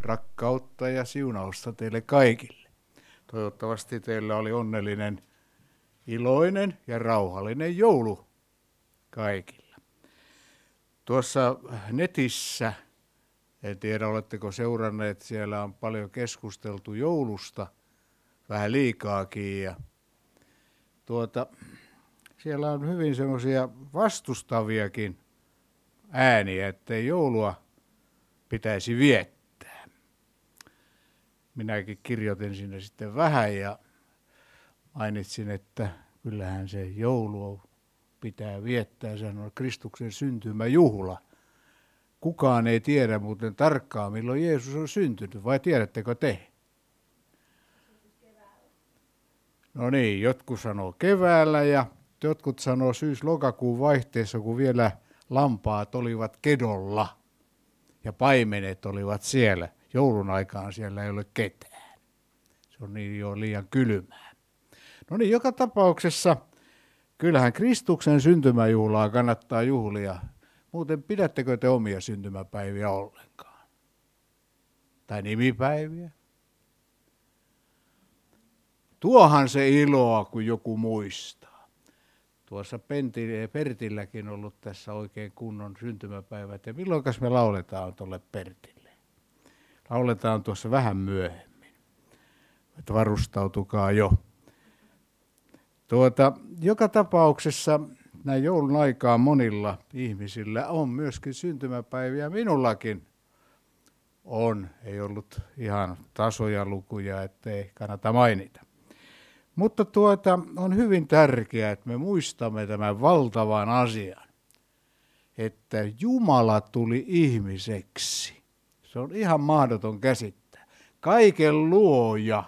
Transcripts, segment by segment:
rakkautta ja siunausta teille kaikille. Toivottavasti teillä oli onnellinen, iloinen ja rauhallinen joulu kaikilla. Tuossa netissä, en tiedä oletteko seuranneet, siellä on paljon keskusteltu joulusta, vähän liikaakin. Ja siellä on hyvin semmoisia vastustaviakin ääniä, ettei joulua pitäisi viettää. Minäkin kirjoitin sinne sitten vähän ja mainitsin, että kyllähän se joulu pitää viettää. Se on Kristuksen syntymäjuhla. Kukaan ei tiedä muuten tarkkaan, milloin Jeesus on syntynyt, vai tiedättekö te? No niin, jotkut sanoo keväällä ja jotkut sanoo syys-lokakuun vaihteessa, kun vielä lampaat olivat kedolla ja paimenet olivat siellä. Joulun aikaan siellä ei ole ketään. Se on niin jo liian kylmää. No niin, joka tapauksessa kyllähän Kristuksen syntymäjuhlaa kannattaa juhlia. Muuten pidättekö te omia syntymäpäiviä ollenkaan? Tai nimipäiviä? Tuohan se iloa, kun joku muistaa. Tuossa Pertilläkin on ollut tässä oikein kunnon syntymäpäivät. Ja milloinkas me lauletaan tuolle Pertille? Lauletaan tuossa vähän myöhemmin. Että varustautukaa jo. Joka tapauksessa näin joulun aikaan monilla ihmisillä on myöskin syntymäpäiviä. Minullakin on. Ei ollut ihan tasoja lukuja, ettei kannata mainita. Mutta on hyvin tärkeää, että me muistamme tämän valtavan asian, että Jumala tuli ihmiseksi. Se on ihan mahdoton käsittää. Kaiken luoja.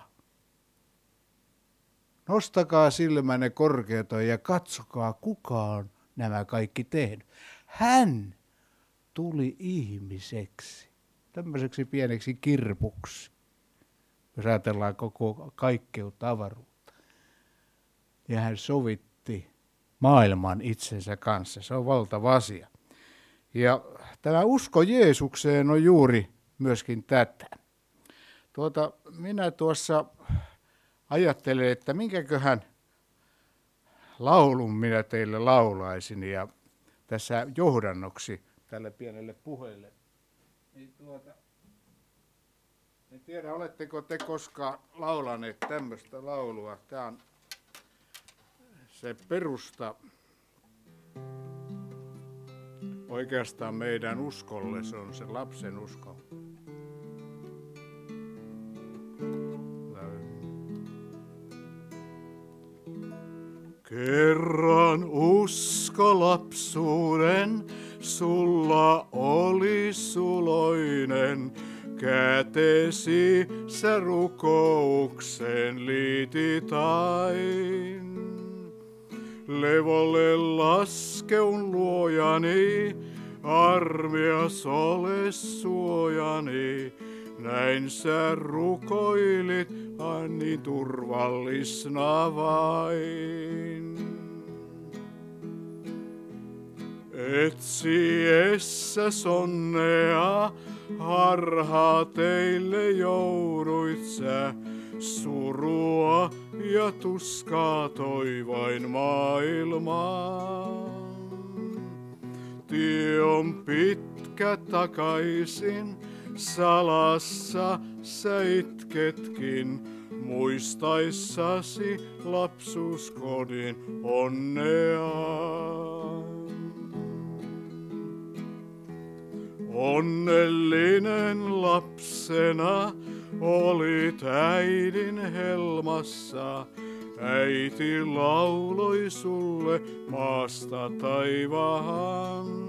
Nostakaa silmänne korkeata ja katsokaa, kuka on nämä kaikki tehnyt. Hän tuli ihmiseksi, tämmöiseksi pieneksi kirpuksi, jos ajatellaan koko kaikkeutta avaruutta. Ja hän sovitti maailman itsensä kanssa. Se on valtava asia. Ja tämä usko Jeesukseen on juuri myöskin tätä. Minä tuossa ajattelen, että minkäköhän laulun minä teille laulaisin. Ja tässä johdannoksi tälle pienelle puheelle. En tiedä, oletteko te koskaan laulaneet tämmöistä laulua. Tämä on se perusta oikeastaan meidän uskolle, se on se lapsen usko. Kerran usko lapsuuden, sulla oli suloinen, kätesi sä rukouksen liitit ain. Levolle laskeun luojani, armias ole suojani. Näin sä rukoilit, niin turvallisna vain. Etsiessä sonnea, harhaa teille jouduit sä. Surua ja tuskaa toi vain maailmaan. Tie on pitkä takaisin, salassa sä itketkin, muistaissasi lapsuuskodin onnea. Onnellinen lapsena olit äidin helmassa, äiti lauloi sulle maasta taivaan.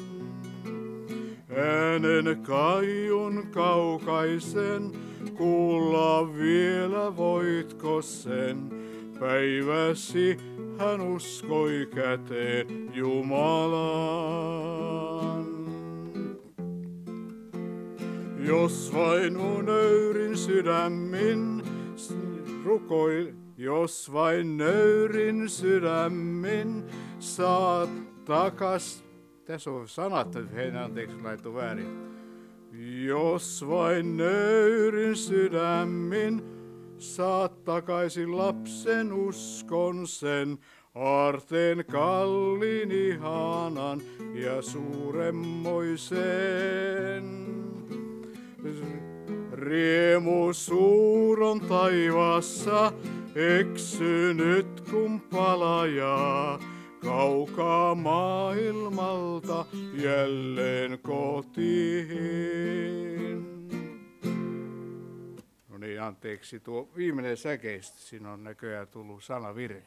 Äänen kaiun kaukaisen, kuulla vielä voitko sen, päiväsi hän uskoi käteen Jumalaan. Jos vain nöyrin sydämin jos vain nöyrin sydämin saat takas. Tässä on sanat, että anteeksi laittoi väärin. Jos vain nöyrin sydämin saat takaisin lapsen uskon sen, aarteen kalliin ihanan ja suuremmoisen. Riemu suur on taivaassa, eksynyt kun palajaa, kaukaa maailmalta jälleen kotiin. No niin, anteeksi, tuo viimeinen säkeistö, siinä on näköjään tullut sanavirhe.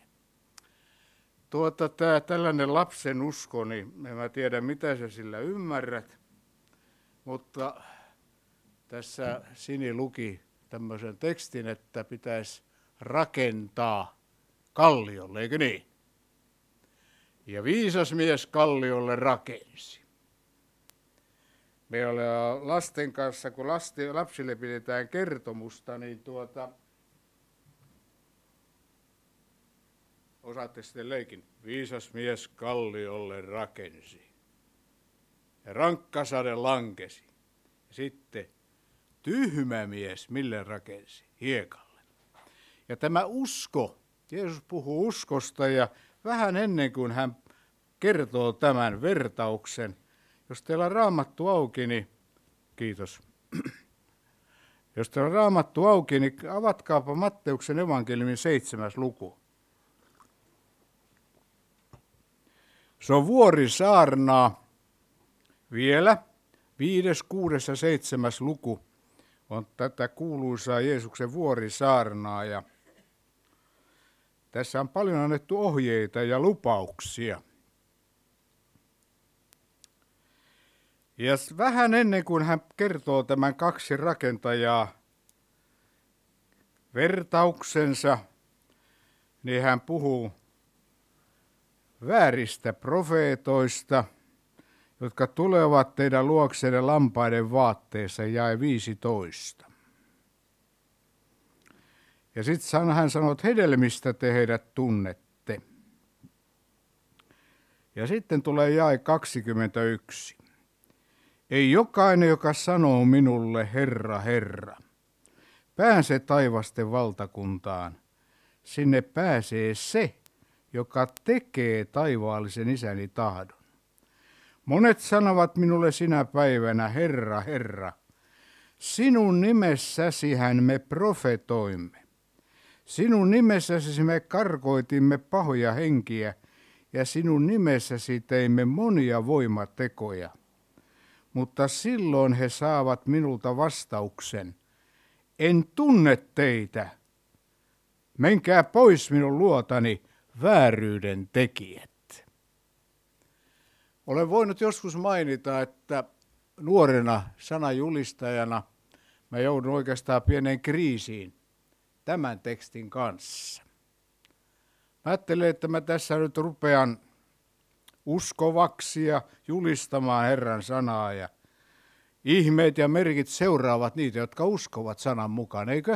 Tällainen lapsen usko, niin en mä tiedä mitä sä sillä ymmärrät, mutta tässä Sini luki tämmöisen tekstin, että pitäisi rakentaa kalliolle, eikö niin? Ja viisas mies kalliolle rakensi. Me ollaan lasten kanssa, kun lapsille pidetään kertomusta, niin osaatte sitten leikin. Viisas mies kalliolle rakensi. Ja rankkasade lankesi. Ja sitten tyhmä mies, mille rakensi? Hiekalle. Ja tämä usko, Jeesus puhuu uskosta ja vähän ennen kuin hän kertoo tämän vertauksen, jos teillä on Raamattu auki, niin kiitos. Jos teillä on Raamattu auki, niin avatkaapa Matteuksen evankeliumin 7. luku. Se on vuorisaarnaa vielä. 5., 6. ja 7. luku on tätä kuuluisaa Jeesuksen vuorisaarnaa. Ja tässä on paljon annettu ohjeita ja lupauksia. Ja vähän ennen kuin hän kertoo tämän 2 rakentajaa vertauksensa, niin hän puhuu vääristä profeetoista, jotka tulevat teidän luoksenne lampaiden vaatteessa, jae 15. Ja sitten hän sanoo, että hedelmistä te heidät tunnette. Ja sitten tulee jae 21. Ei jokainen, joka sanoo minulle, Herra, Herra, pääse taivasten valtakuntaan. Sinne pääsee se, joka tekee taivaallisen isäni tahdon. Monet sanovat minulle sinä päivänä, Herra, Herra, sinun nimessäsihän me profetoimme. Sinun nimessäsi me karkoitimme pahoja henkiä ja sinun nimessäsi teimme monia voimatekoja. Mutta silloin he saavat minulta vastauksen, en tunne teitä, menkää pois minun luotani vääryyden tekijät. Olen voinut joskus mainita, että nuorena sanajulistajana mä joudun oikeastaan pieneen kriisiin tämän tekstin kanssa. Mä ajattelen, että mä tässä nyt rupean uskovaksi ja julistamaan Herran sanaa ja ihmeet ja merkit seuraavat niitä, jotka uskovat sanan mukaan, eikö?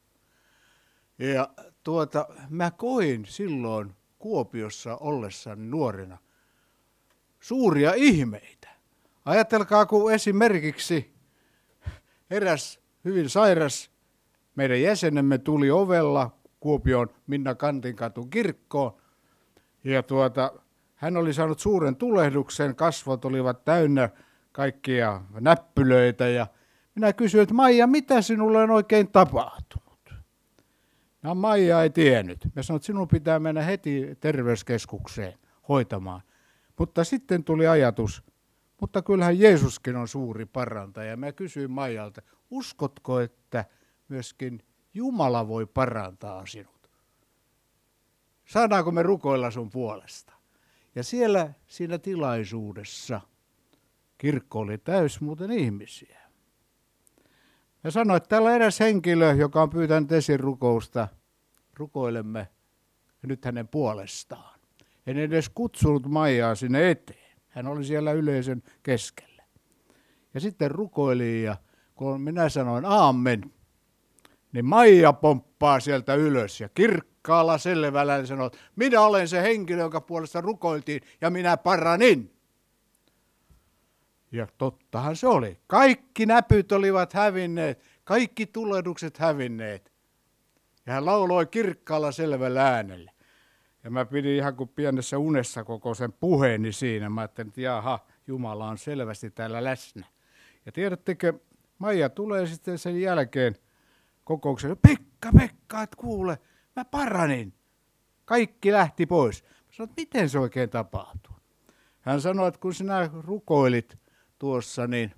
Ja mä koin silloin Kuopiossa ollessani nuorena suuria ihmeitä. Ajatelkaa, kun esimerkiksi eräs hyvin sairas meidän jäsenemme tuli ovella Kuopion Minna Kantinkatun kirkkoon. Ja hän oli saanut suuren tulehduksen, kasvot olivat täynnä kaikkia näppylöitä. Ja minä kysyin, että Maija, mitä sinulle on oikein tapahtunut? No Maija ei tiennyt. Mä sanoin, että sinun pitää mennä heti terveyskeskukseen hoitamaan. Mutta sitten tuli ajatus, mutta kyllähän Jeesuskin on suuri parantaja. Mä kysyin Maijalta, uskotko, että myöskin Jumala voi parantaa sinut? Saadaanko me rukoilla sun puolesta? Ja siinä tilaisuudessa kirkko oli täys muuten ihmisiä. Ja sanoin, että täällä on eräs henkilö, joka on pyytänyt esirukousta. Rukoilemme nyt hänen puolestaan. En edes kutsunut Maijaa sinne eteen. Hän oli siellä yleisön keskellä. Ja sitten rukoilin ja kun minä sanoin aamen, niin Maija pomppaa sieltä ylös ja kirkkaalla selvällä sanoi, että minä olen se henkilö, joka puolesta rukoiltiin ja minä paranin. Ja tottahan se oli. Kaikki näpyt olivat hävinneet, kaikki tulehdukset hävinneet. Ja hän lauloi kirkkaalla selvällä äänellä. Ja mä pidin ihan kuin pienessä unessa koko sen puheeni siinä. Mä ajattelin, että jaha, Jumala on selvästi täällä läsnä. Ja tiedättekö, Maija tulee sitten sen jälkeen kokoukseen. Pekka, et kuule, mä paranin. Kaikki lähti pois. Mä sanoin, että miten se oikein tapahtuu? Hän sanoi, että kun sinä rukoilit tuossa, niin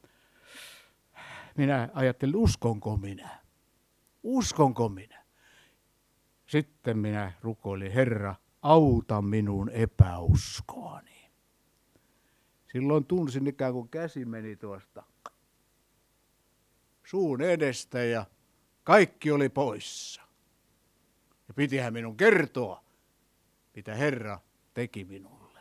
minä ajattelin, uskonko minä? Uskonko minä? Sitten minä rukoilin, Herra, auta minun epäuskoani. Silloin tunsin ikään kuin käsi meni tuosta suun edestä ja kaikki oli poissa. Ja pitihän minun kertoa, mitä Herra teki minulle.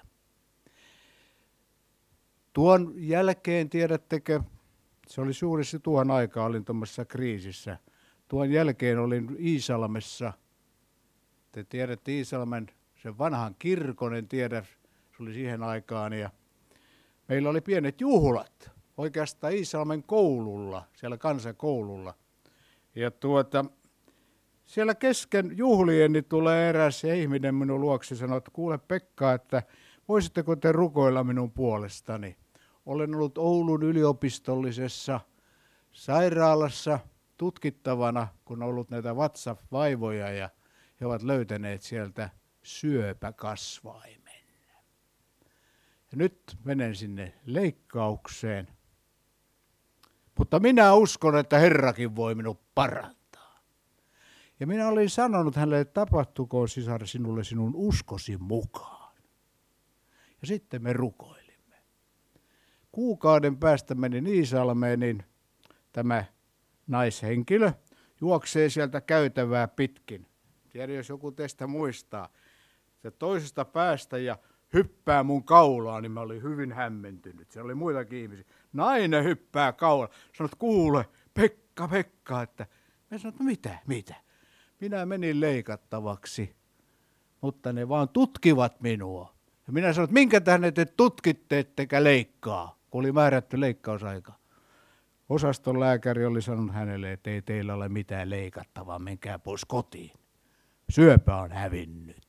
Tuon jälkeen, tiedättekö, se oli suurissa tuohon aikaan, olin tuommoisessa kriisissä. Tuon jälkeen olin Iisalmessa. Te tiedätte Iisalmen, sen vanhan kirkon, en tiedä, se oli siihen aikaan. Ja meillä oli pienet juhlat, oikeastaan Iisalmen koululla, siellä kansakoululla. Ja siellä kesken juhlien niin tulee eräs ihminen minun luokse ja sanoi, että kuule Pekka, että voisitteko te rukoilla minun puolestani? Olen ollut Oulun yliopistollisessa sairaalassa tutkittavana, kun on ollut näitä vatsavaivoja ja he ovat löytäneet sieltä syöpäkasvaimen. Ja nyt menen sinne leikkaukseen, mutta minä uskon, että Herrakin voi minut parantaa. Ja minä olin sanonut hänelle, että tapahtukoon sisar sinulle sinun uskosi mukaan. Ja sitten me rukoilimme. Kuukauden päästä menin Iisalmeen, niin tämä naishenkilö juoksee sieltä käytävää pitkin. Tiedä, jos joku teistä muistaa. Se toisesta päästä ja hyppää mun kaulaan, niin mä olin hyvin hämmentynyt. Siellä oli muitakin ihmisiä. Nainen hyppää kaulaan. Sanoit, kuule, Pekka, että... Mä sanoin, että mitä? Minä menin leikattavaksi, mutta ne vaan tutkivat minua. Ja minä sanoin, että minkä tähden te tutkitte, ettekä leikkaa, kun oli määrätty leikkausaika. Osaston lääkäri oli sanonut hänelle, että ei teillä ole mitään leikattavaa, menkää pois kotiin. Syöpä on hävinnyt.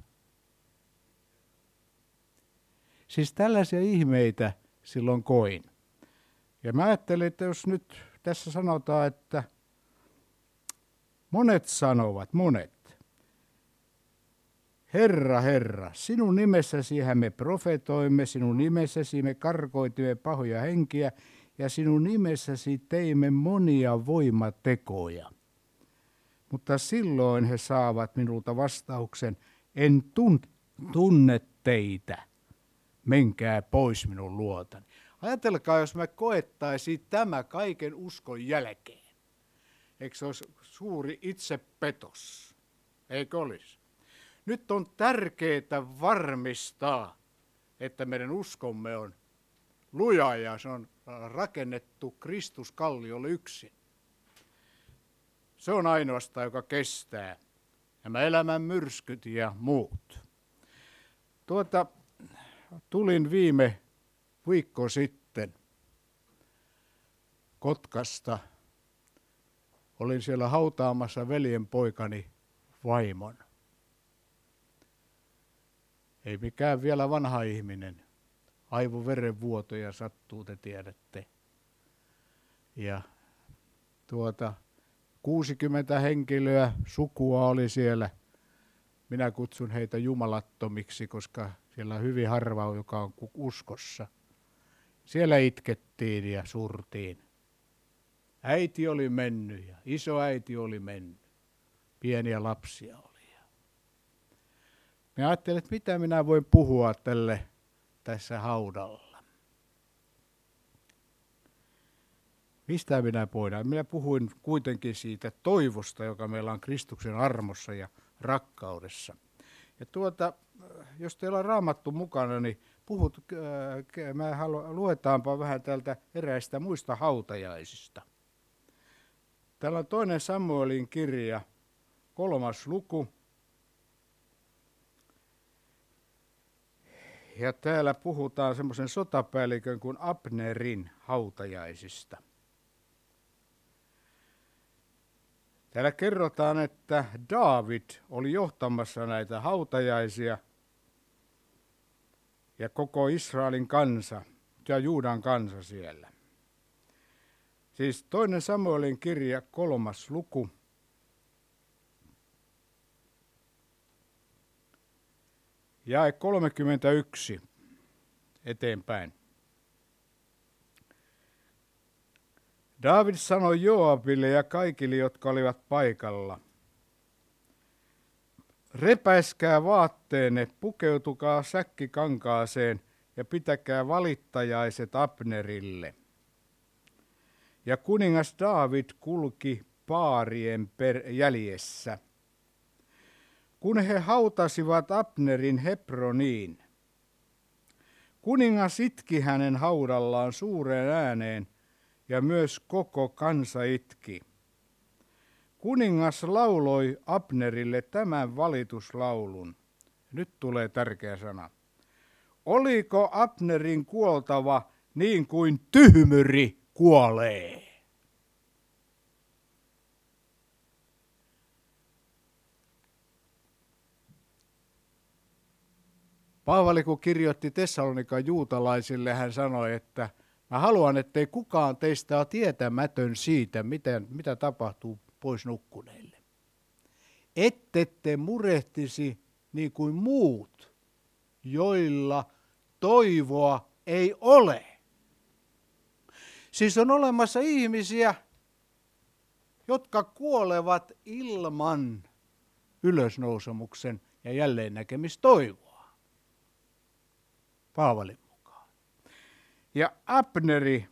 Siis tällaisia ihmeitä silloin koin. Ja mä ajattelin, että jos nyt tässä sanotaan, että monet sanovat, Herra, sinun nimessäsihän me profetoimme, sinun nimessäsi me karkoitimme pahoja henkiä ja sinun nimessäsi teimme monia voimatekoja. Mutta silloin he saavat minulta vastauksen, en tunne teitä, menkää pois minun luotani. Ajatelkaa, jos me koettaisiin tämä kaiken uskon jälkeen. Eikö se olisi suuri itsepetos? Eikö olisi? Nyt on tärkeää varmistaa, että meidän uskomme on luja ja se on rakennettu Kristuskalliolle yksin. Se on ainoastaan, joka kestää nämä elämän myrskyt ja muut. Tulin viime viikko sitten Kotkasta. Olin siellä hautaamassa veljenpoikani vaimon. Ei mikään vielä vanha ihminen. Aivoverenvuotoja sattuu, te tiedätte. Ja 60 henkilöä sukua oli siellä. Minä kutsun heitä jumalattomiksi, koska siellä on hyvin harva, joka on uskossa. Siellä itkettiin ja surtiin. Äiti oli mennyt ja isoäiti oli mennyt. Pieniä lapsia oli. Minä ajattelin, että mitä minä voin puhua tälle tässä haudalla. Mistä minä voidaan? Minä puhuin kuitenkin siitä toivosta, joka meillä on Kristuksen armossa ja rakkaudessa. Ja jos teillä on Raamattu mukana, niin luetaanpa vähän tältä eräistä muista hautajaisista. Täällä on 2. Samuelin kirja, 3. luku. Ja täällä puhutaan semmoisen sotapäällikön kuin Abnerin hautajaisista. Täällä kerrotaan, että Daavid oli johtamassa näitä hautajaisia ja koko Israelin kansa ja Juudan kansa siellä. Siis 2. Samuelin kirja 3. luku. Jae 31 eteenpäin. Daavid sanoi Joabille ja kaikille, jotka olivat paikalla: repäiskää vaatteenne, pukeutukaa säkkikankaaseen ja pitäkää valittajaiset Abnerille. Ja kuningas Daavid kulki paarien jäljessä. Kun he hautasivat Abnerin Hebroniin, kuningas itki hänen haudallaan suureen ääneen, ja myös koko kansa itki. Kuningas lauloi Abnerille tämän valituslaulun. Nyt tulee tärkeä sana. Oliko Abnerin kuoltava niin kuin tyhmyri kuolee? Paavali, kun kirjoitti Tessalonikan juutalaisille, hän sanoi, että mä haluan, ettei kukaan teistä ole tietämätön siitä, mitä tapahtuu pois nukkuneille. Ettette murehtisi niin kuin muut, joilla toivoa ei ole. Siis on olemassa ihmisiä, jotka kuolevat ilman ylösnousemuksen ja jälleennäkemistoivoa. Paavalin mukaan. Ja Abneri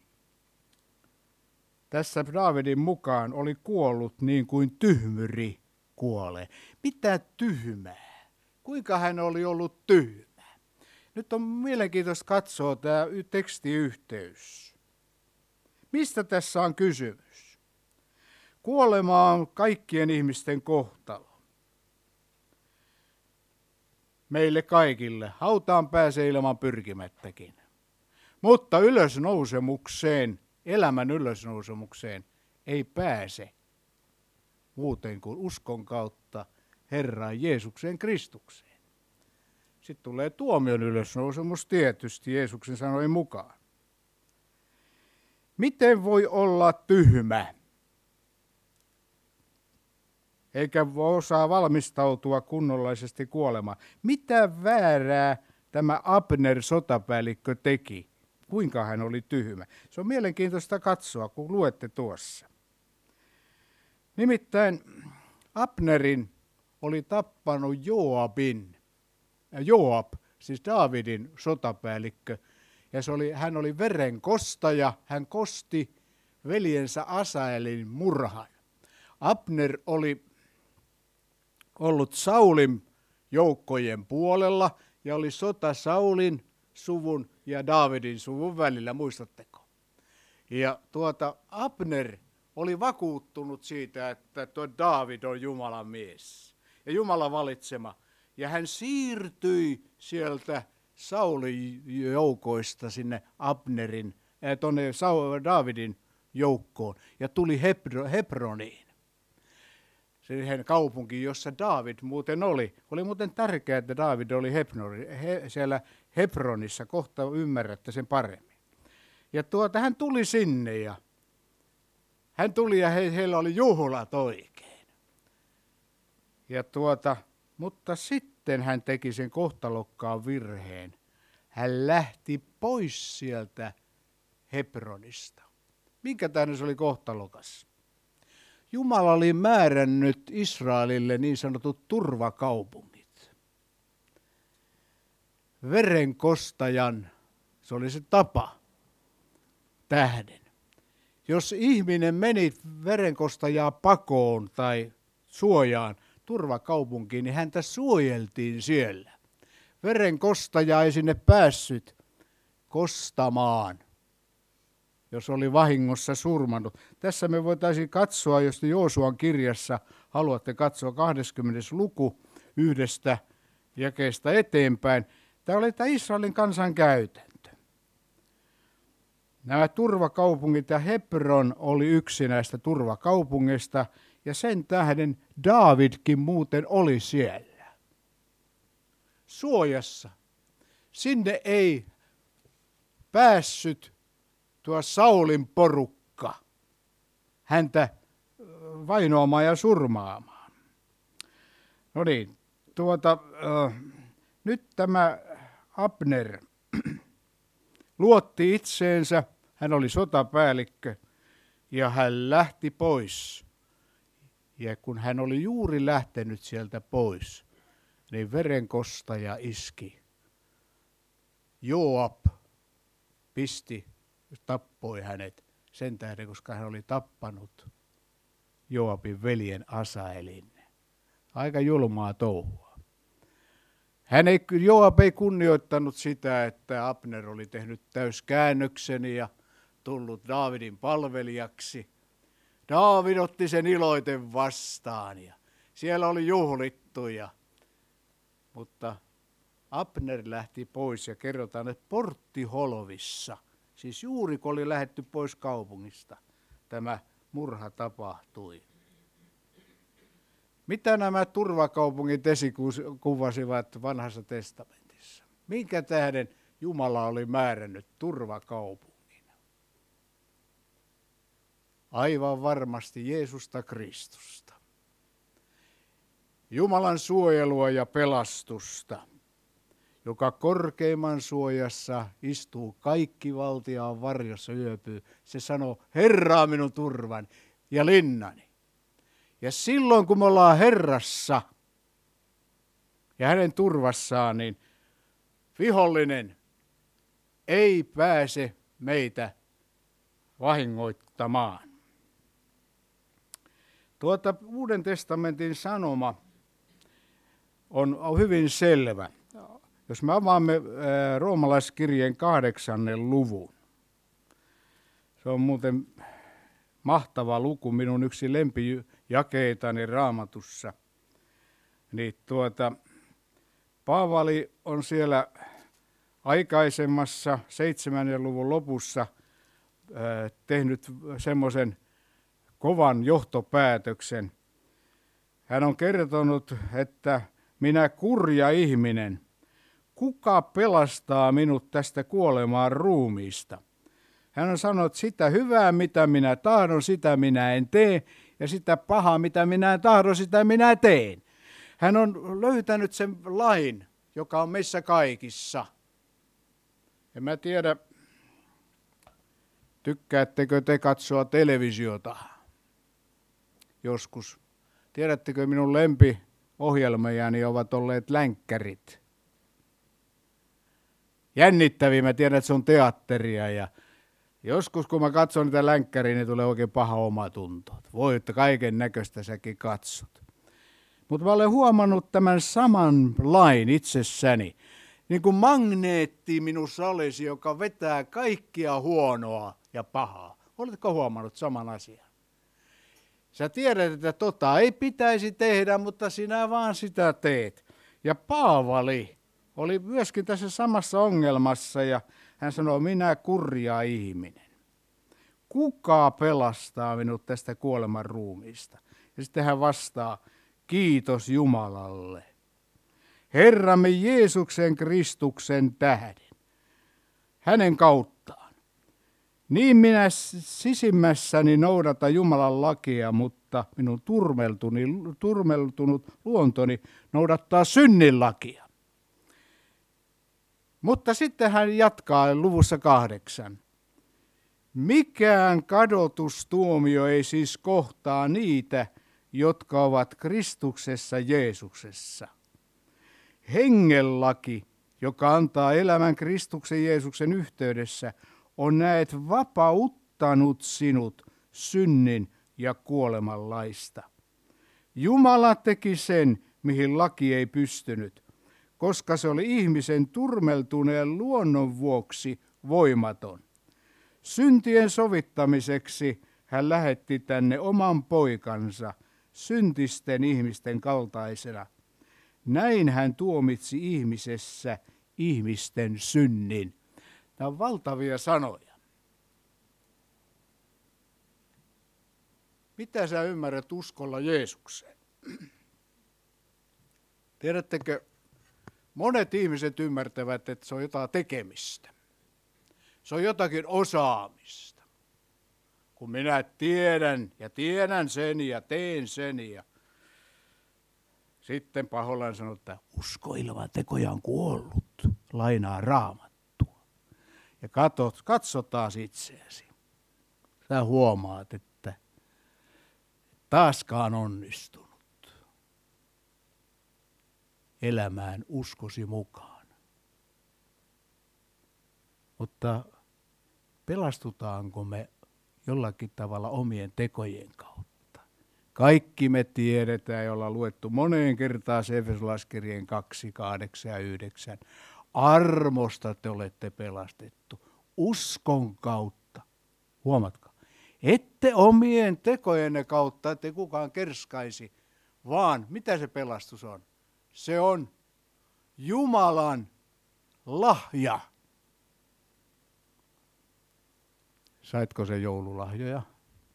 tässä Daavidin mukaan oli kuollut niin kuin tyhmyri kuolee. Mitä tyhmää? Kuinka hän oli ollut tyhmä? Nyt on mielenkiintoista katsoa tämä tekstiyhteys. Mistä tässä on kysymys? Kuolema on kaikkien ihmisten kohtalo. Meille kaikille. Hautaan pääsee ilman pyrkimättäkin. Mutta ylösnousemukseen, elämän ylösnousemukseen ei pääse muuten kuin uskon kautta Herran Jeesuksen Kristukseen. Sitten tulee tuomion ylösnousemus tietysti Jeesuksen sanojen mukaan. Miten voi olla tyhmä, eikä voi osaa valmistautua kunnollaisesti kuolemaan? Mitä väärää tämä Abner sotapäällikkö teki? Kuinka hän oli tyhmä? Se on mielenkiintoista katsoa, kun luette tuossa. Nimittäin Abnerin oli tappanut Joabin. Joab, siis Daavidin sotapäällikkö. Ja hän oli verenkostaja. Hän kosti veljensä Asaelin murhan. Abner oli ollut Saulin joukkojen puolella ja oli sota Saulin suvun ja Daavidin suvun välillä, muistatteko? Ja Abner oli vakuuttunut siitä, että tuo Daavid on Jumalan mies ja Jumalan valitsema. Ja hän siirtyi sieltä Saulin joukoista sinne tuonne Daavidin joukkoon ja tuli Hebroniin. Siihen kaupunkiin, jossa Daavid muuten oli. Oli muuten tärkeää, että Daavid oli siellä Hebronissa. Kohta ymmärrätte sen paremmin. Ja hän tuli sinne ja heillä oli juhlat oikein. Ja mutta sitten hän teki sen kohtalokkaan virheen. Hän lähti pois sieltä Hebronista. Minkä tähden se oli kohtalokas? Jumala oli määrännyt Israelille niin sanotut turvakaupungit. Verenkostajan, se oli se tapa, tähden. Jos ihminen meni verenkostajaa pakoon tai suojaan turvakaupunkiin, niin häntä suojeltiin siellä. Verenkostaja ei sinne päässyt kostamaan, jos oli vahingossa surmannut. Tässä me voitaisiin katsoa, jos Joosuan kirjassa haluatte katsoa 20. luku 1 jakeesta eteenpäin. Tämä oli tämä Israelin kansan käytäntö. Nämä turvakaupungit ja Hebron oli yksi näistä turvakaupungeista ja sen tähden Daavidkin muuten oli siellä. Suojassa. Sinne ei päässyt tuo Saulin porukka häntä vainoamaan ja surmaamaan. No niin, nyt tämä Abner luotti itseensä, hän oli sotapäällikkö ja hän lähti pois. Ja kun hän oli juuri lähtenyt sieltä pois, niin verenkostaja iski. Joab tappoi hänet sen tähden, koska hän oli tappanut Joabin veljen Asaelin. Aika julmaa touhua. Joab ei kunnioittanut sitä, että Abner oli tehnyt täyskäännöksen ja tullut Daavidin palvelijaksi. Daavid otti sen iloiten vastaan ja siellä oli juhlittuja. Mutta Abner lähti pois ja kerrotaan, että porttiholvissa, siis juuri kun oli lähdetty pois kaupungista, tämä murha tapahtui. Mitä nämä turvakaupungit esikuvasivat vanhassa testamentissa? Minkä tähden Jumala oli määrännyt turvakaupungin? Aivan varmasti Jeesusta Kristusta. Jumalan suojelua ja pelastusta, joka korkeimman suojassa istuu kaikki valtiaan varjossa yöpyy. Se sanoo, Herra minun turvan ja linnani. Ja silloin kun me ollaan Herrassa ja hänen turvassaan, niin vihollinen ei pääse meitä vahingoittamaan. Uuden testamentin sanoma on hyvin selvä. Jos me avaamme roomalaiskirjeen 8. luvun, se on muuten mahtava luku, minun yksi lempijakeitani Raamatussa, niin Paavali on siellä aikaisemmassa 7. luvun lopussa tehnyt semmoisen kovan johtopäätöksen. Hän on kertonut, että minä kurja ihminen, kuka pelastaa minut tästä kuolemaan ruumiista? Hän on sanonut, että sitä hyvää, mitä minä tahdon, sitä minä en tee, ja sitä pahaa, mitä minä tahdon, sitä minä teen. Hän on löytänyt sen lain, joka on meissä kaikissa. En mä tiedä, tykkäättekö te katsoa televisiota joskus. Tiedättekö, minun lempiohjelmajani ovat olleet länkkärit. Jännittäviä, mä tiedän, että se on teatteria ja joskus kun mä katson niitä länkkäriä, niin tulee oikein paha omatunto. Voi, että kaiken näköistä säkin katsot. Mutta mä olen huomannut tämän saman lain itsessäni. Niin kuin magneetti minussa olisi, joka vetää kaikkia huonoa ja pahaa. Oletko huomannut saman asian? Sä tiedät, että ei pitäisi tehdä, mutta sinä vaan sitä teet. Ja Paavali oli myöskin tässä samassa ongelmassa ja hän sanoi, minä kurja ihminen. Kuka pelastaa minut tästä kuoleman ruumiista? Ja sitten hän vastaa, kiitos Jumalalle. Herramme Jeesuksen Kristuksen tähden. Hänen kauttaan. Niin minä sisimmässäni noudata Jumalan lakia, mutta minun turmeltunut luontoni noudattaa synnin lakia. Mutta sitten hän jatkaa luvussa 8. Mikään kadotustuomio ei siis kohtaa niitä, jotka ovat Kristuksessa Jeesuksessa. Hengenlaki, joka antaa elämän Kristuksen Jeesuksen yhteydessä, on näet vapauttanut sinut synnin ja kuoleman laista. Jumala teki sen, mihin laki ei pystynyt, koska se oli ihmisen turmeltuneen luonnon vuoksi voimaton. Syntien sovittamiseksi hän lähetti tänne oman poikansa syntisten ihmisten kaltaisena. Näin hän tuomitsi ihmisessä ihmisten synnin. Nämä on valtavia sanoja. Mitä sä ymmärrät uskolla Jeesukseen? Tiedättekö, monet ihmiset ymmärtävät, että se on jotain tekemistä. Se on jotakin osaamista. Kun minä tiedän sen ja teen sen ja sitten paholainen sanoo, että usko ilman tekoja on kuollut, lainaa Raamattua. Ja katsotaan itseäsi. Sä huomaat, että taaskaan onnistunut elämään uskosi mukaan. Mutta pelastutaanko me jollakin tavalla omien tekojen kautta? Kaikki me tiedetään, jolla on luettu moneen kertaan Efesolaiskirjeen 2, 8 ja 9. Armosta te olette pelastettu. Uskon kautta. Huomatkaa. Ette omien tekojenne kautta, ette kukaan kerskaisi, vaan mitä se pelastus on? Se on Jumalan lahja. Saitko se joululahjoja?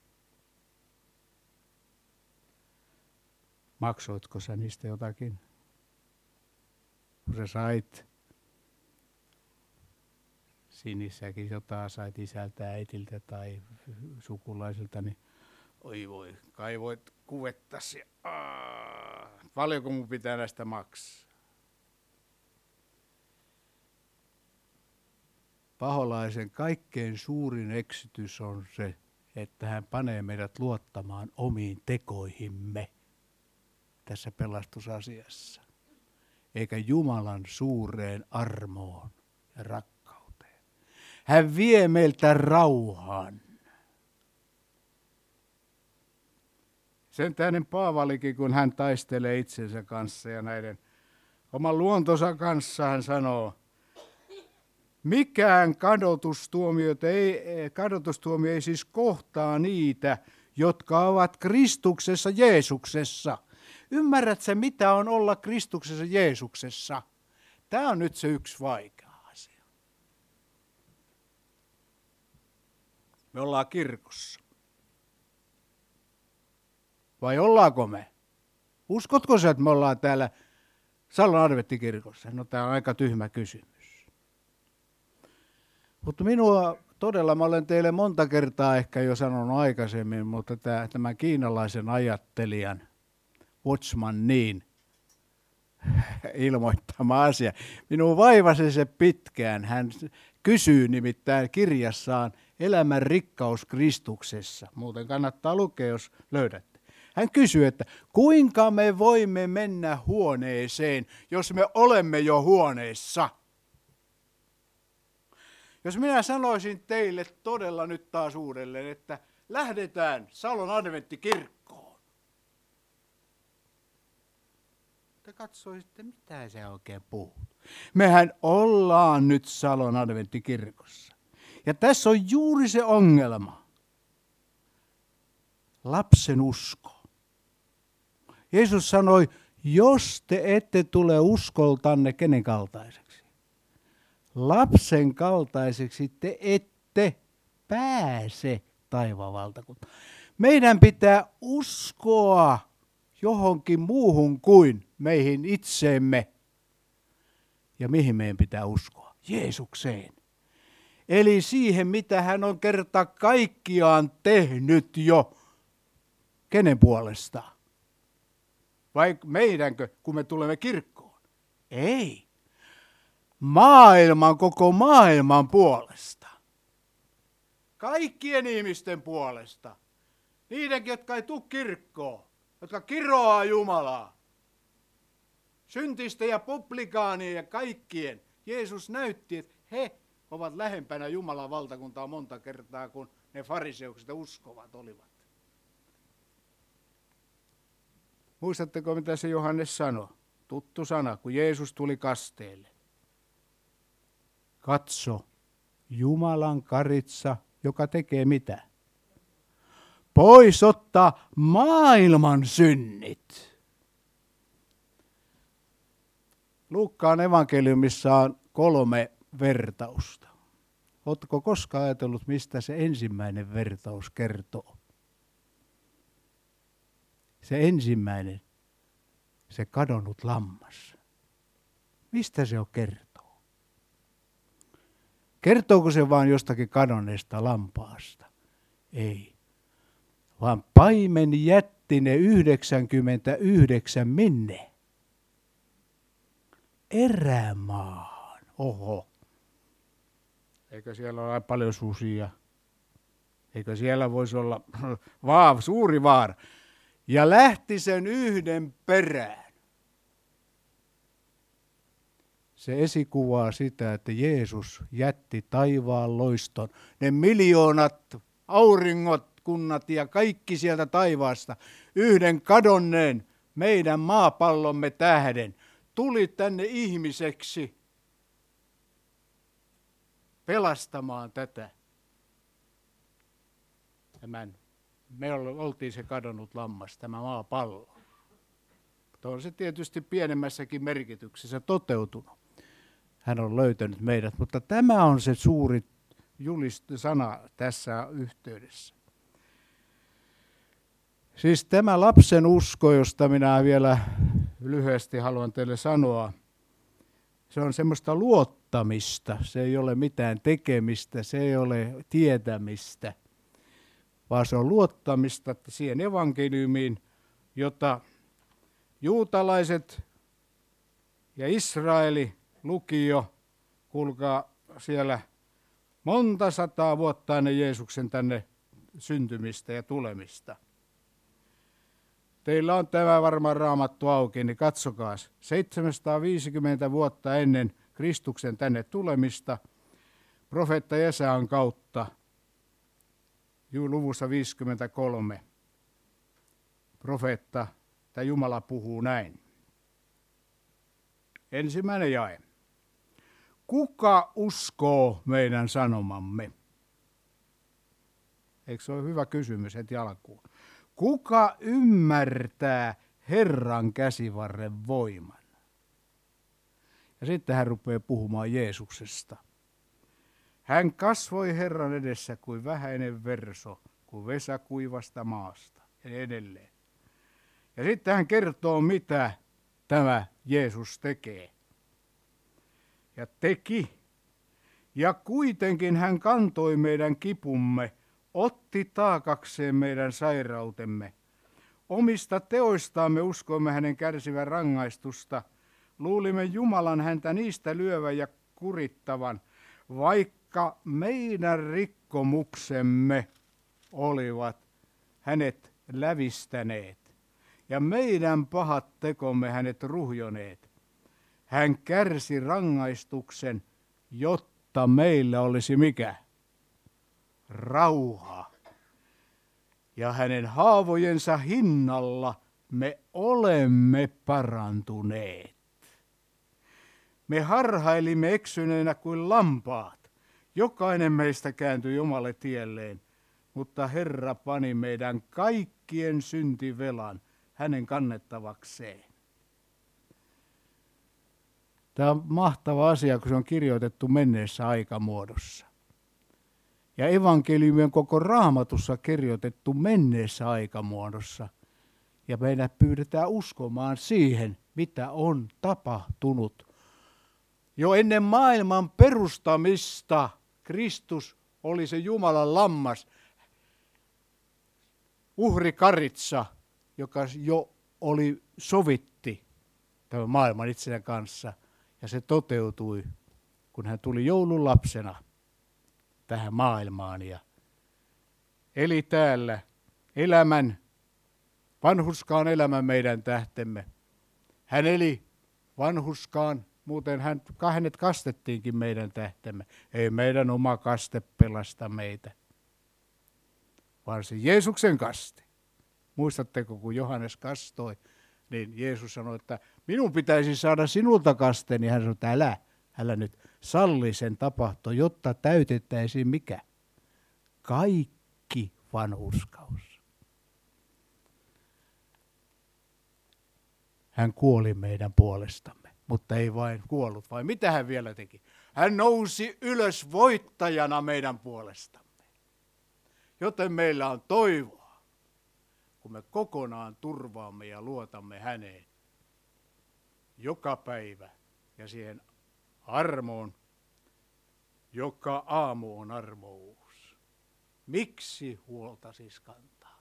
Maksoitko sä niistä jotakin? Kun sä sait Sinissäkin jotain, sait isältä, äitiltä tai sukulaisilta, niin oi voi, kai voit kuvettasi. Paljonko mun pitää näistä maksaa? Paholaisen kaikkein suurin eksytys on se, että hän panee meidät luottamaan omiin tekoihimme tässä pelastusasiassa, eikä Jumalan suureen armoon ja rakkauteen. Hän vie meiltä rauhan. Sen tähden Paavalikin, kun hän taistelee itsensä kanssa ja näiden oman luontonsa kanssa, hän sanoo, mikään kadotustuomio ei siis kohtaa niitä, jotka ovat Kristuksessa Jeesuksessa. Ymmärrätkö, mitä on olla Kristuksessa Jeesuksessa? Tämä on nyt se yksi vaikea asia. Me ollaan kirkossa. Vai ollaanko me? Uskotko sä, että me ollaan täällä Salon Adventtikirkossa? No tämä on aika tyhmä kysymys. Mutta mä olen teille monta kertaa ehkä jo sanonut aikaisemmin, mutta tämän kiinalaisen ajattelijan Watchman Neen ilmoittama asia. Minua vaivasi se pitkään. Hän kysyy nimittäin kirjassaan Elämän rikkaus Kristuksessa. Muuten kannattaa lukea, jos löydätte. Hän kysyy, että kuinka me voimme mennä huoneeseen, jos me olemme jo huoneessa? Jos minä sanoisin teille todella nyt taas uudelleen, että lähdetään Salon adventtikirkkoon. Te katsoisitte, mitä sä oikein puhut. Mehän ollaan nyt Salon adventtikirkossa. Ja tässä on juuri se ongelma. Lapsen usko. Jeesus sanoi, jos te ette tule uskoltanne kenen kaltaiseksi? Lapsen kaltaiseksi te ette pääse taivaan valtakuntaan. Meidän pitää uskoa johonkin muuhun kuin meihin itseemme. Ja mihin meidän pitää uskoa? Jeesukseen. Eli siihen, mitä hän on kerta kaikkiaan tehnyt jo. Kenen puolesta? Vai meidänkö, kun me tulemme kirkkoon? Ei. Koko maailman puolesta. Kaikkien ihmisten puolesta. Niidenkin, jotka ei tule kirkkoon. Jotka kiroaa Jumalaa. Syntisten ja publikaanien ja kaikkien. Jeesus näytti, että he ovat lähempänä Jumalan valtakuntaa monta kertaa, kun ne fariseukset uskovat olivat. Muistatteko, mitä se Johannes sanoi? Tuttu sana, kun Jeesus tuli kasteelle. Katso, Jumalan karitsa, joka tekee mitä? Pois ottaa maailman synnit. Luukkaan evankeliumissa on 3 vertausta. Oletko koskaan ajatellut, mistä se ensimmäinen vertaus kertoo? Se ensimmäinen, se kadonnut lammas. Mistä se on kertoo? Kertooko se vain jostakin kadonneesta lampaasta? Ei. Vaan paimen jätti ne 99 minne? Erämaahan. Oho. Eikö siellä ole paljon susia? Eikö siellä voisi olla suuri vaara? Ja lähti sen yhden perään. Se esikuvaa sitä, että Jeesus jätti taivaan loiston. Ne miljoonat auringot, kunnat ja kaikki sieltä taivaasta. Yhden kadonneen meidän maapallomme tähden tuli tänne ihmiseksi pelastamaan tätä. Me oltiin se kadonnut lammas, tämä maapallo. Mutta on se tietysti pienemmässäkin merkityksessä toteutunut. Hän on löytänyt meidät, mutta tämä on se suuri sana tässä yhteydessä. Siis tämä lapsen usko, josta minä vielä lyhyesti haluan teille sanoa, se on semmoista luottamista, se ei ole mitään tekemistä, se ei ole tietämistä, vaan se on luottamista siihen evankeliumiin, jota juutalaiset ja Israeli luki jo, kuulkaa siellä monta sataa vuotta ennen Jeesuksen tänne syntymistä ja tulemista. Teillä on tämä varmaan raamattu auki, niin katsokaa. 750 vuotta ennen Kristuksen tänne tulemista, profeetta Jesajan kautta, luvussa 53, profeetta tai Jumala puhuu näin. Ensimmäinen jae. Kuka uskoo meidän sanomamme? Eikö se ole hyvä kysymys heti alkuun? Kuka ymmärtää Herran käsivarren voiman? Ja sitten hän rupeaa puhumaan Jeesuksesta. Hän kasvoi Herran edessä kuin vähäinen verso, kuin vesä kuivasta maasta. Ja edelleen. Ja sitten hän kertoo, mitä tämä Jeesus tekee. Ja teki. Ja kuitenkin hän kantoi meidän kipumme, otti taakakseen meidän sairautemme. Omista teoistaamme uskoimme hänen kärsivän rangaistusta. Luulimme Jumalan häntä niistä lyövän ja kurittavan, vaikka meidän rikkomuksemme olivat hänet lävistäneet ja meidän pahat tekomme hänet ruhjoneet. Hän kärsi rangaistuksen, jotta meillä olisi mikä? Rauha. Ja hänen haavojensa hinnalla me olemme parantuneet. Me harhailimme eksyneenä kuin lampaat. Jokainen meistä kääntyi omalle tielleen, mutta Herra pani meidän kaikkien syntivelan hänen kannettavakseen. Tämä on mahtava asia, kun se on kirjoitettu menneessä aikamuodossa. Ja evankeliumi on koko Raamatussa kirjoitettu menneessä aikamuodossa. Ja meidät pyydetään uskomaan siihen, mitä on tapahtunut. Jo ennen maailman perustamista Kristus oli se Jumalan lammas, uhrikaritsa, joka jo sovitti tämän maailman itsensä kanssa. Ja se toteutui, kun hän tuli joululapsena tähän maailmaan ja eli täällä vanhurskaan elämän meidän tähtemme. Hän eli vanhurskaan, muuten hänet kastettiinkin meidän tähtemme. Ei meidän oma kaste pelasta meitä, vaan se Jeesuksen kaste. Muistatteko, kun Johannes kastoi, niin Jeesus sanoi, että minun pitäisi saada sinulta kaste, niin hän sanoi, että älä nyt salli sen tapahtua, jotta täytettäisiin mikä? Kaikki vanhurskaus. Hän kuoli meidän puolestamme. mutta ei vain kuollut. Vai mitä hän vielä teki? Hän nousi ylös voittajana meidän puolestamme. Joten meillä on toivoa, kun me kokonaan turvaamme ja luotamme häneen joka päivä ja siihen armoon, joka aamu on armous. Miksi huolta siis kantaa?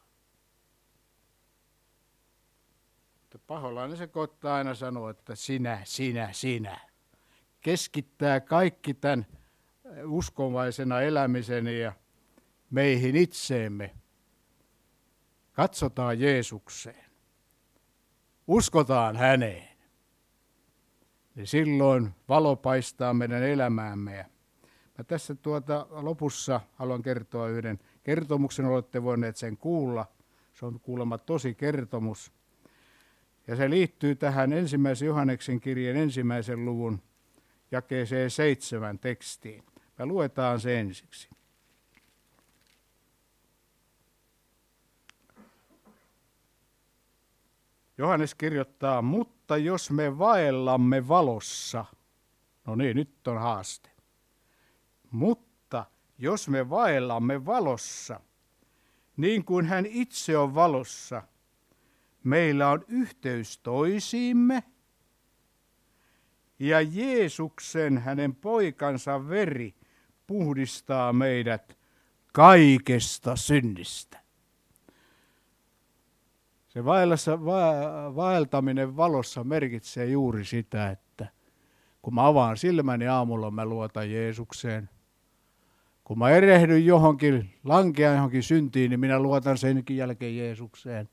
Paholainen se koittaa aina sanoa, että sinä. Keskittää kaikki tämän uskovaisena elämisen ja meihin itseemme. Katsotaan Jeesukseen. Uskotaan häneen. Ja silloin valo paistaa meidän elämäämme. Mä tässä lopussa haluan kertoa yhden kertomuksen, olette voineet sen kuulla. Se on kuulemma tosi kertomus. Ja se liittyy tähän 1. Johanneksen kirjeen 1. luvun jakeeseen 7 tekstiin. Me luetaan se ensiksi. Johannes kirjoittaa, mutta jos me vaellamme valossa, no niin, nyt on haaste. Mutta jos me vaellamme valossa, niin kuin hän itse on valossa, meillä on yhteys toisiimme ja Jeesuksen, hänen poikansa veri, puhdistaa meidät kaikesta synnistä. Se vaeltaminen valossa merkitsee juuri sitä, että kun mä avaan silmäni aamulla, mä luotan Jeesukseen. Kun mä erehdyn johonkin, lankean johonkin syntiin, niin minä luotan senkin jälkeen Jeesukseen.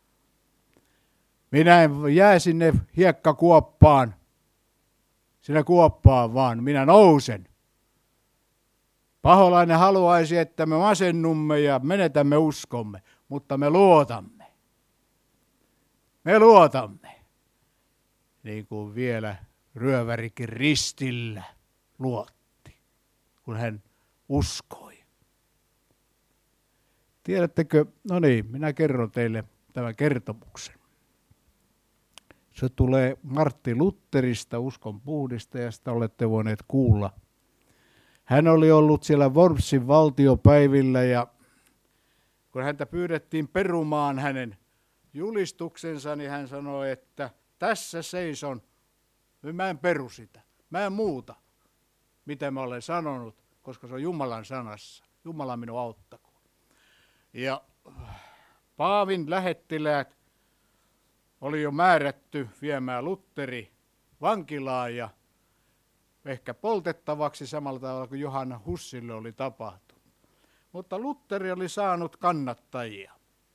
Minä en jää sinne hiekkakuoppaan, sinä kuoppaan, vaan minä nousen. Paholainen haluaisi, että me masennumme ja menetämme uskomme, mutta me luotamme. Me luotamme, niin kuin vielä ryövärikin ristillä luotti, kun hän uskoi. Tiedättekö, no niin, minä kerron teille tämän kertomuksen. Se tulee Martti Lutherista, uskon puhdistajasta, olette voineet kuulla. Hän oli ollut siellä Wormsin valtiopäivillä ja kun häntä pyydettiin perumaan hänen julistuksensa, niin hän sanoi, että tässä seison, mä en peru sitä, mä en muuta, mitä mä olen sanonut, koska se on Jumalan sanassa. Jumala minua auttakoon. Ja Paavin lähettiläät oli jo määrätty viemään Lutheri vankilaan ja ehkä poltettavaksi samalla tavalla kuin Johanna Hussille oli tapahtunut. Mutta Lutheri oli saanut kannattajia.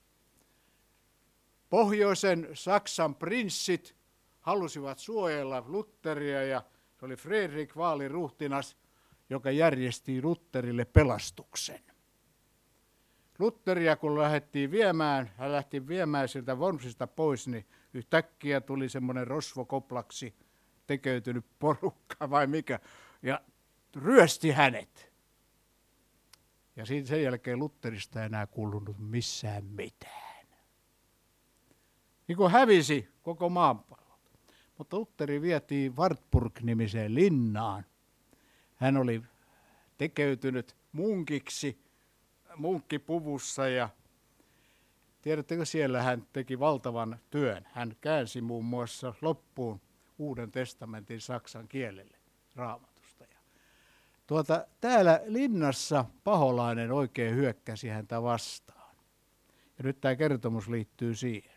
Pohjoisen Saksan prinssit halusivat suojella Lutheria ja se oli Fredrik vaaliruhtinas, joka järjesti Lutherille pelastuksen. Lutheria kun hän lähti viemään sieltä Wormsista pois, niin yhtäkkiä tuli semmoinen rosvokoplaksi tekeytynyt porukka vai mikä, ja ryösti hänet. Ja sen jälkeen Lutherista ei enää kuulunut missään mitään. Niin kuin hävisi koko maanpallo. Mutta Lutheri vietiin Wartburg-nimiseen linnaan. Hän oli tekeytynyt munkiksi, munkkipuvussa ja tiedättekö, siellä hän teki valtavan työn. Hän käänsi muun muassa loppuun Uuden testamentin saksan kielelle Raamatusta. Täällä linnassa paholainen oikein hyökkäsi häntä vastaan. Ja nyt tämä kertomus liittyy siihen.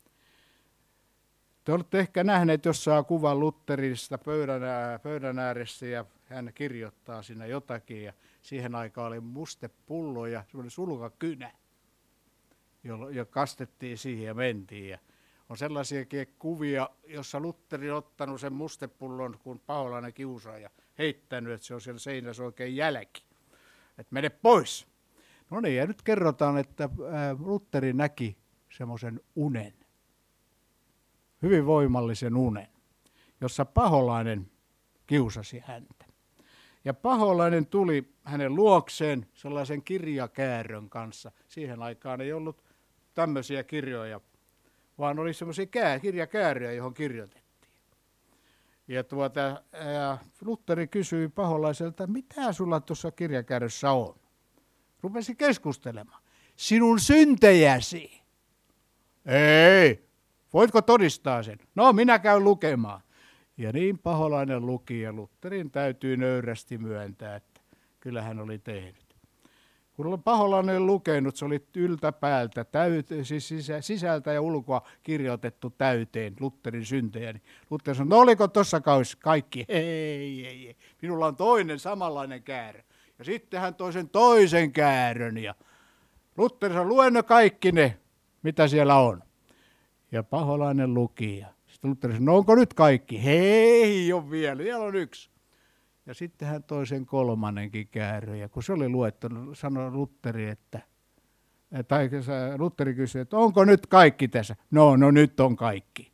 Te olette ehkä nähneet jossain kuvan Lutherista pöydän ääressä ja hän kirjoittaa siinä jotakin ja siihen aikaan oli mustepullo ja semmoinen sulkakynä, jo kastettiin siihen ja mentiin. Ja on sellaisiakin kuvia, jossa Lutheri on ottanut sen mustepullon, kun paholainen kiusaa ja heittänyt, että se on siellä seinässä oikein jälki. Että mene pois. No niin, ja nyt kerrotaan, että Lutheri näki semmoisen unen. Hyvin voimallisen unen, jossa paholainen kiusasi häntä. Ja paholainen tuli hänen luokseen sellaisen kirjakäärön kanssa. Siihen aikaan ei ollut tämmöisiä kirjoja, vaan oli semmoisia kirjakääröjä, johon kirjoitettiin. Ja Lutteri kysyi paholaiselta, mitä sulla tuossa kirjakäännössä on? Rupesi keskustelemaan. Sinun syntejäsi. Ei. Voitko todistaa sen? No, minä käyn lukemaan. Ja niin paholainen luki, ja Lutterin täytyy nöyrästi myöntää, että kyllä hän oli tehnyt. Kun paholainen lukenut, se oli yltäpäältä, siis sisältä ja ulkoa kirjoitettu täyteen Lutterin syntejä. Niin Lutteri sanoi, no oliko tuossa kaikki? Ei. Minulla on toinen samanlainen käärö. Ja sitten hän toi sen toisen käärön. Ja Lutteri sanoi, luen ne kaikki ne, mitä siellä on. Ja paholainen luki. Sitten Lutteri sanoi, no onko nyt kaikki? Hei, ole vielä, vielä on yksi. Ja sitten hän toi sen kolmannenkin käärön. Ja kun se oli luettu, sanoi Lutteri, Lutteri kysyi, että onko nyt kaikki tässä? No nyt on kaikki.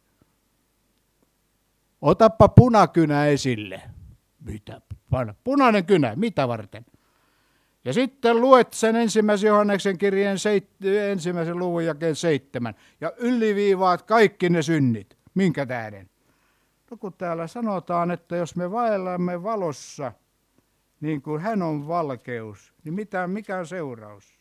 Otappa punakynä esille. Mitä? Punainen kynä, mitä varten? Ja sitten luet sen 1. Johanneksen kirjeen 1. luvun jakeen 7. Ja yliviivaat kaikki ne synnit. Minkä tähden? No kun täällä sanotaan, että jos me vaellamme valossa, niin kuin hän on valkeus, niin mikä on seuraus?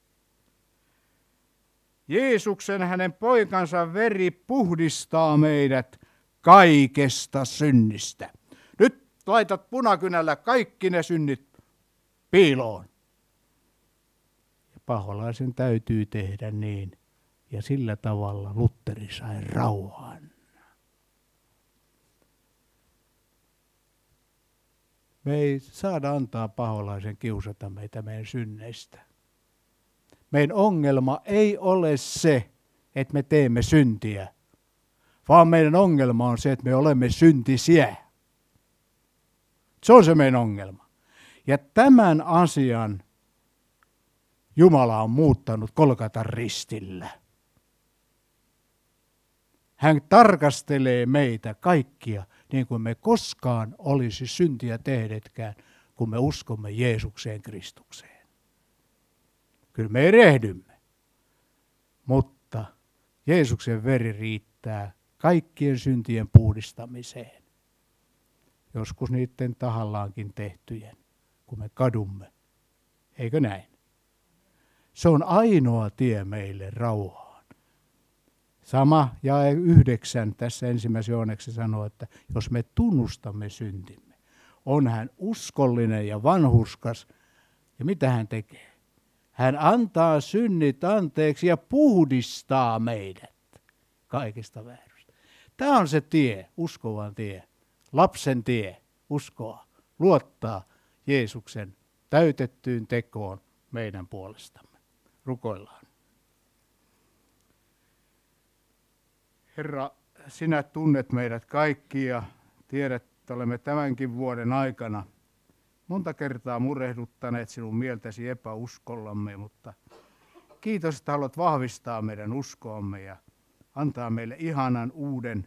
Jeesuksen hänen poikansa veri puhdistaa meidät kaikesta synnistä. Nyt laitat punakynällä kaikki ne synnit piiloon. Ja paholaisen täytyy tehdä niin. Ja sillä tavalla Lutteri sai rauhan. Me ei saada antaa paholaisen kiusata meitä meidän synneistä. Meidän ongelma ei ole se, että me teemme syntiä, vaan meidän ongelma on se, että me olemme syntisiä. Se on se meidän ongelma. Ja tämän asian Jumala on muuttanut Golgatan ristillä. Hän tarkastelee meitä kaikkia niin kuin me koskaan olisi syntiä tehneetkään, kun me uskomme Jeesukseen Kristukseen. Kyllä me erehdymme, mutta Jeesuksen veri riittää kaikkien syntien puhdistamiseen. Joskus niiden tahallaankin tehtyjen, kun me kadumme. Eikö näin? Se on ainoa tie meille rauhaan. Sama jae 9 tässä 1. Johanneksen sanoo, että jos me tunnustamme syntimme, on hän uskollinen ja vanhurskas. Ja mitä hän tekee? Hän antaa synnit anteeksi ja puhdistaa meidät kaikista väärystä. Tämä on se tie, uskovan tie, lapsen tie, uskoa, luottaa Jeesuksen täytettyyn tekoon meidän puolestamme. Rukoillaan. Herra, sinä tunnet meidät kaikki ja tiedät, että olemme tämänkin vuoden aikana monta kertaa murehduttaneet sinun mieltäsi epäuskollamme, mutta kiitos, että haluat vahvistaa meidän uskoamme ja antaa meille ihanan uuden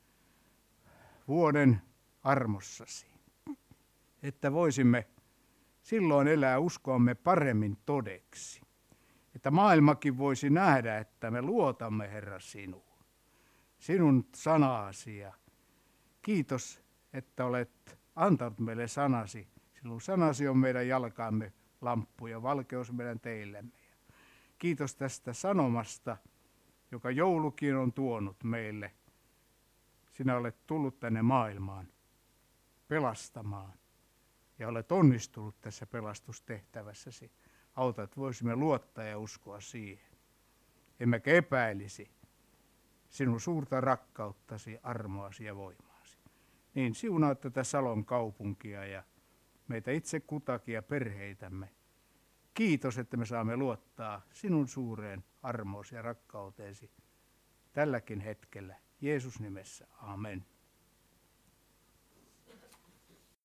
vuoden armossasi, että voisimme silloin elää uskoamme paremmin todeksi, että maailmakin voisi nähdä, että me luotamme, Herra, sinuun. Sinun sanasi ja kiitos, että olet antanut meille sanasi. Sinun sanasi on meidän jalkaamme lamppu ja valkeus meidän teillemme. Kiitos tästä sanomasta, joka joulukin on tuonut meille. Sinä olet tullut tänne maailmaan pelastamaan ja olet onnistunut tässä pelastustehtävässäsi. Auta, että voisimme luottaa ja uskoa siihen. Emmekä epäilisi sinun suurta rakkauttasi, armoasi ja voimaasi. Niin siunaa tätä Salon kaupunkia ja meitä itse kutakin ja perheitämme. Kiitos, että me saamme luottaa sinun suureen armoosi ja rakkauteesi tälläkin hetkellä. Jeesus nimessä. Amen.